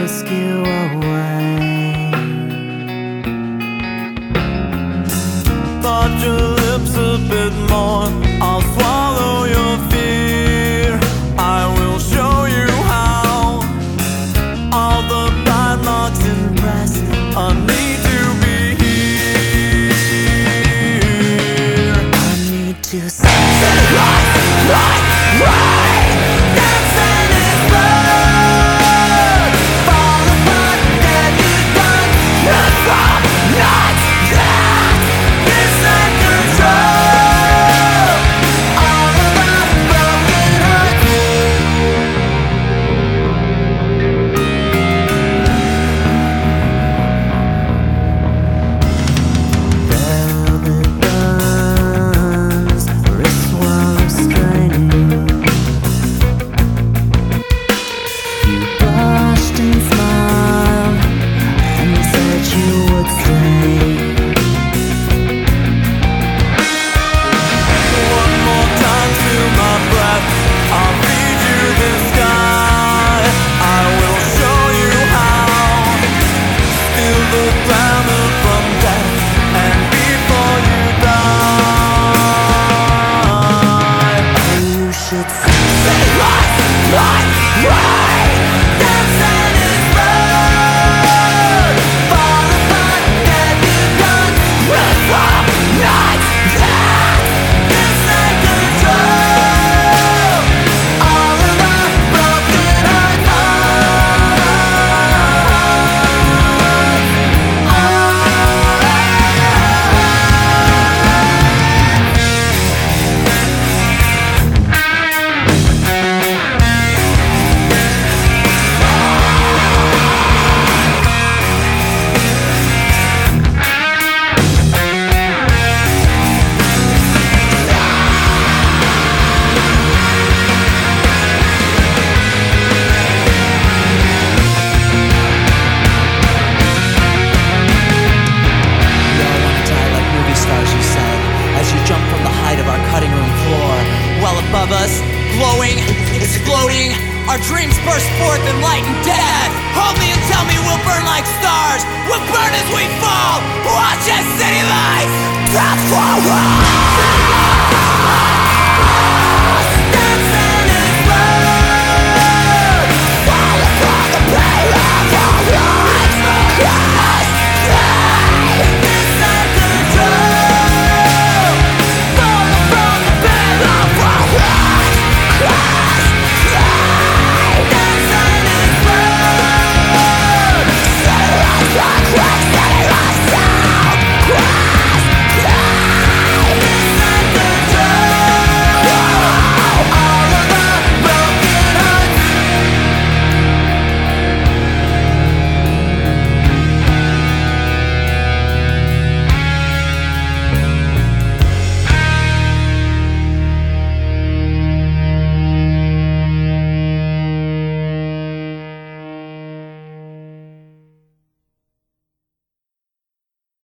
whisk you away. Touch your lips a bit more, I'll swallow your fear. I will show you how. All the bite marks impressed need to be here. I need to say right. Dancing is blood. Fall apart, get you done. Not from, not that. This ain't control. All of our broken hearts. velvet burns, wrists while I'm straining. You blushed and smiled and said you would stay. One more time to my breath, I'll feed you the sky. I will show you how. Steal the glamour from death, and before you die, You should say right. Dancing is blood. Fall apart, get you done. Run from nights that this ain't control. All of our broken hearts. As you jump from the height of our cutting room floor. Well above us, glowing, exploding, our dreams burst forth in light and death. Hold me and tell me we'll burn like stars. We'll burn as we fall. Watch as city lights transform.